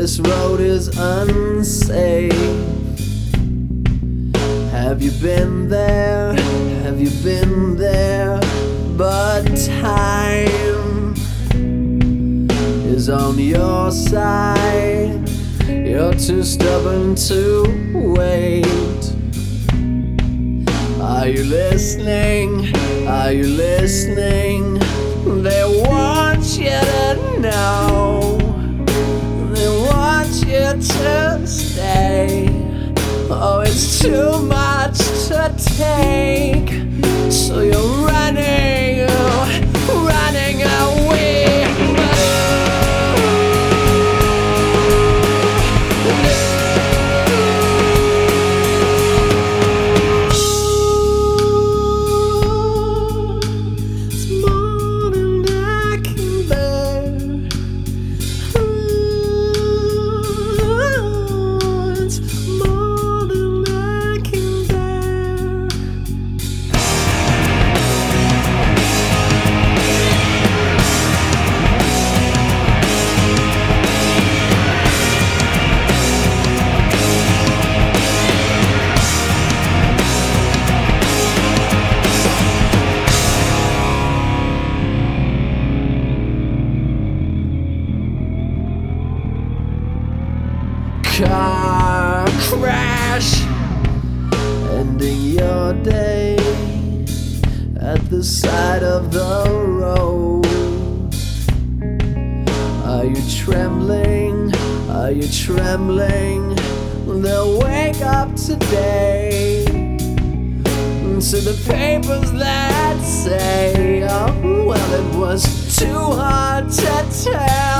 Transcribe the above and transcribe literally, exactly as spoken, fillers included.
this road is unsafe. Have you been there? Have you been there? But time is on your side. You're too stubborn to wait. Are you listening? Are you listening? They want you to know. They want you to stay. Oh, it's too much to take. So you're running, running away. Car crash, ending your day at the side of the road. Are you trembling? Are you trembling? They'll wake up today to the papers that say, oh, well, it was too hard to tell.